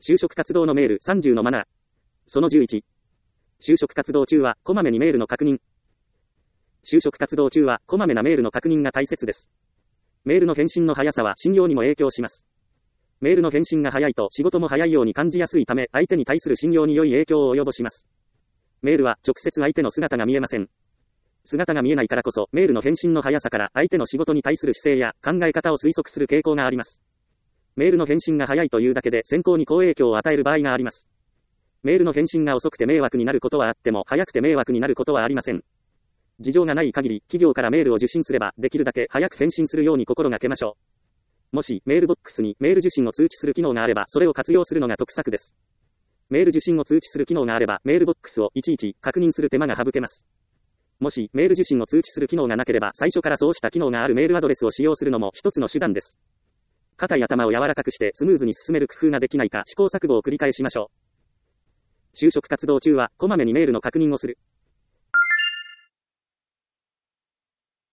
就職活動のメール30のマナー。その11。就職活動中は、こまめにメールの確認。就職活動中は、こまめなメールの確認が大切です。メールの返信の速さは信用にも影響します。メールの返信が早いと仕事も早いように感じやすいため、相手に対する信用に良い影響を及ぼします。メールは直接相手の姿が見えません。姿が見えないからこそ、メールの返信の速さから相手の仕事に対する姿勢や考え方を推測する傾向があります。メールの返信が早いというだけで選考に好影響を与える場合があります。メールの返信が遅くて迷惑になることはあっても、早くて迷惑になることはありません。事情がない限り、企業からメールを受信すれば、できるだけ早く返信するように心がけましょう。もし、メールボックスにメール受信を通知する機能があれば、それを活用するのが得策です。メール受信を通知する機能があれば、メールボックスをいちいち確認する手間が省けます。もし、メール受信を通知する機能がなければ、最初からそうした機能があるメールアドレスを使用するのも一つの手段です。肩や頭を柔らかくしてスムーズに進める工夫ができないか試行錯誤を繰り返しましょう。就職活動中は、こまめにメールの確認をする。